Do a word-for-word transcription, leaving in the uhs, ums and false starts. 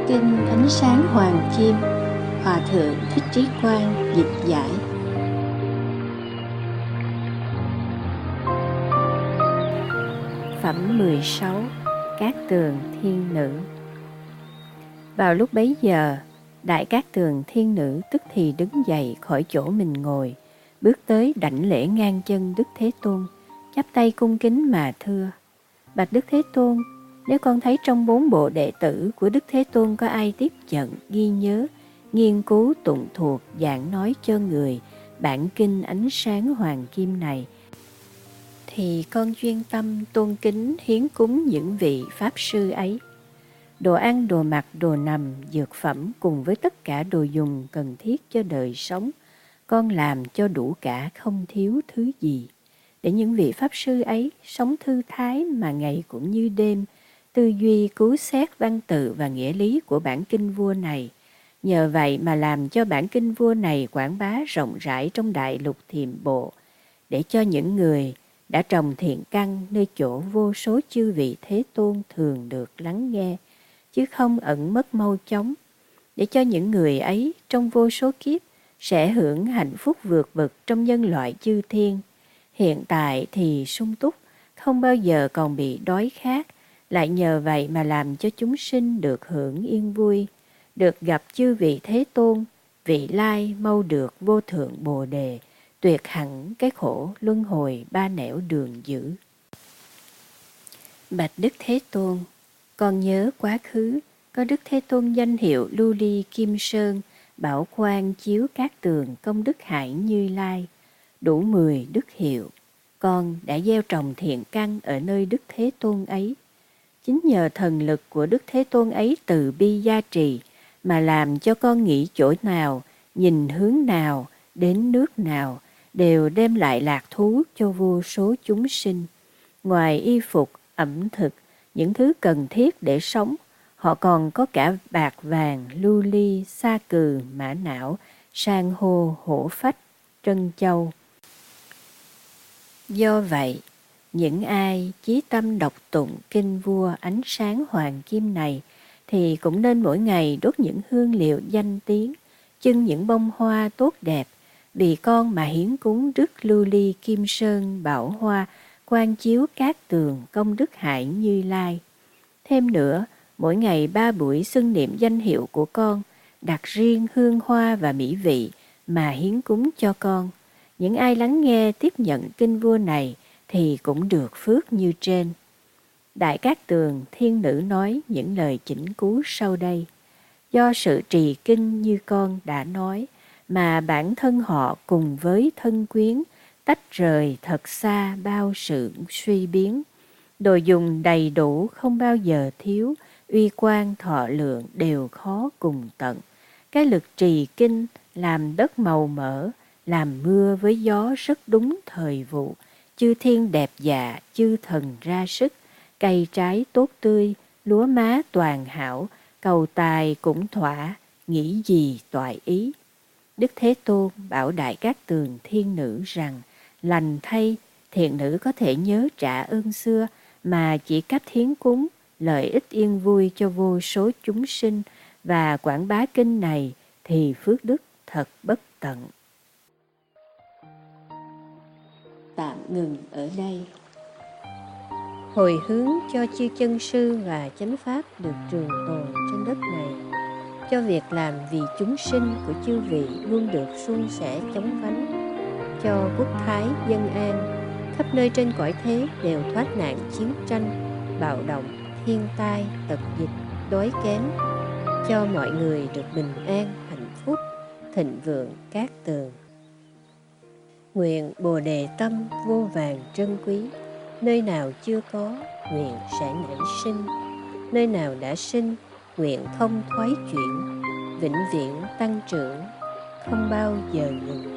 Kinh Ánh Sáng Hoàng Kim, Hòa Thượng Thích Trí Quang dịch giải. Phẩm mười sáu. Cát Tường Thiên Nữ. Vào lúc bấy giờ, Đại Cát Tường Thiên Nữ tức thì đứng dậy khỏi chỗ mình ngồi, bước tới đảnh lễ ngang chân Đức Thế Tôn, chắp tay cung kính mà thưa: Bạch Đức Thế Tôn, nếu con thấy trong bốn bộ đệ tử của Đức Thế Tôn có ai tiếp nhận, ghi nhớ, nghiên cứu tụng thuộc, giảng nói cho người bản kinh Ánh Sáng Hoàng Kim này, thì con chuyên tâm tôn kính hiến cúng những vị Pháp Sư ấy. Đồ ăn, đồ mặc, đồ nằm, dược phẩm cùng với tất cả đồ dùng cần thiết cho đời sống, con làm cho đủ cả, không thiếu thứ gì, để những vị Pháp Sư ấy sống thư thái mà ngày cũng như đêm, tư duy cứu xét văn tự và nghĩa lý của bản kinh vua này. Nhờ vậy mà làm cho bản kinh vua này quảng bá rộng rãi trong đại lục Thiểm Bộ, để cho những người đã trồng thiện căn nơi chỗ vô số chư vị Thế Tôn thường được lắng nghe, chứ không ẩn mất mau chóng, để cho những người ấy trong vô số kiếp sẽ hưởng hạnh phúc vượt bậc trong nhân loại chư thiên. Hiện tại thì sung túc, không bao giờ còn bị đói khát, lại nhờ vậy mà làm cho chúng sinh được hưởng yên vui, được gặp chư vị Thế Tôn, vị lai mau được vô thượng Bồ Đề, tuyệt hẳn cái khổ luân hồi ba nẻo đường dữ. Bạch Đức Thế Tôn, con nhớ quá khứ có Đức Thế Tôn danh hiệu Lưu Ly Kim Sơn, bảo quan chiếu cát tường, công đức hải Như Lai, đủ mười đức hiệu. Con đã gieo trồng thiện căn ở nơi Đức Thế Tôn ấy. Chính nhờ thần lực của Đức Thế Tôn ấy từ bi gia trì mà làm cho con nghĩ chỗ nào, nhìn hướng nào, đến nước nào đều đem lại lạc thú cho vô số chúng sinh. Ngoài y phục, ẩm thực, những thứ cần thiết để sống, họ còn có cả bạc vàng, lưu ly, sa cừ, mã não, san hô, hổ phách, trân châu. Do vậy, những ai chí tâm đọc tụng kinh vua Ánh Sáng Hoàng Kim này thì cũng nên mỗi ngày đốt những hương liệu danh tiếng, chưng những bông hoa tốt đẹp, vì con mà hiến cúng Đức Lưu Ly Kim Sơn bảo hoa, quan chiếu cát tường, công đức hải Như Lai. Thêm nữa, mỗi ngày ba buổi xưng niệm danh hiệu của con, đặt riêng hương hoa và mỹ vị mà hiến cúng cho con. Những ai lắng nghe tiếp nhận kinh vua này thì cũng được phước như trên. Đại Cát Tường Thiên Nữ nói những lời chỉnh cứu sau đây. Do sự trì kinh như con đã nói, mà bản thân họ cùng với thân quyến tách rời thật xa bao sự suy biến. Đồ dùng đầy đủ không bao giờ thiếu, uy quan thọ lượng đều khó cùng tận. Cái lực trì kinh làm đất màu mỡ, làm mưa với gió rất đúng thời vụ. Chư thiên đẹp dạ, chư thần ra sức, cây trái tốt tươi, lúa má toàn hảo, cầu tài cũng thỏa, nghĩ gì toại ý. Đức Thế Tôn bảo Đại Cát Tường Thiên Nữ rằng, lành thay, thiện nữ có thể nhớ trả ơn xưa mà chỉ cách hiến cúng, lợi ích yên vui cho vô số chúng sinh, và quảng bá kinh này thì phước đức thật bất tận. Tạm ngừng ở đây. Hồi hướng cho chư chân sư và chánh pháp được trường tồn trên đất này, cho việc làm vì chúng sinh của chư vị luôn được suôn sẻ chóng vánh, cho quốc thái dân an, khắp nơi trên cõi thế đều thoát nạn chiến tranh, bạo động, thiên tai, tật dịch, đói kém, cho mọi người được bình an, hạnh phúc, thịnh vượng cát tường. Nguyện Bồ Đề tâm vô vàn trân quý, nơi nào chưa có, nguyện sẽ nảy sinh, nơi nào đã sinh, nguyện không thoái chuyển, vĩnh viễn tăng trưởng, không bao giờ ngừng.